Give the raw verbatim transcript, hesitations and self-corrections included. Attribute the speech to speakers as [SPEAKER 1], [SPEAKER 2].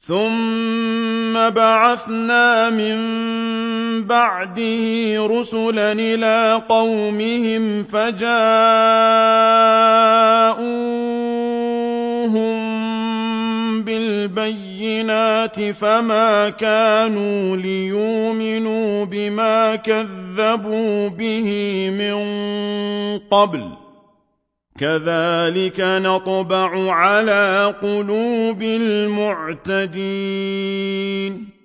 [SPEAKER 1] ثم بعثنا من بعده رسلا إلى قومهم فجاءوهم بالبينات فما كانوا ليؤمنوا بما كذبوا به من قبل كذلك نطبع على قلوب المعتدين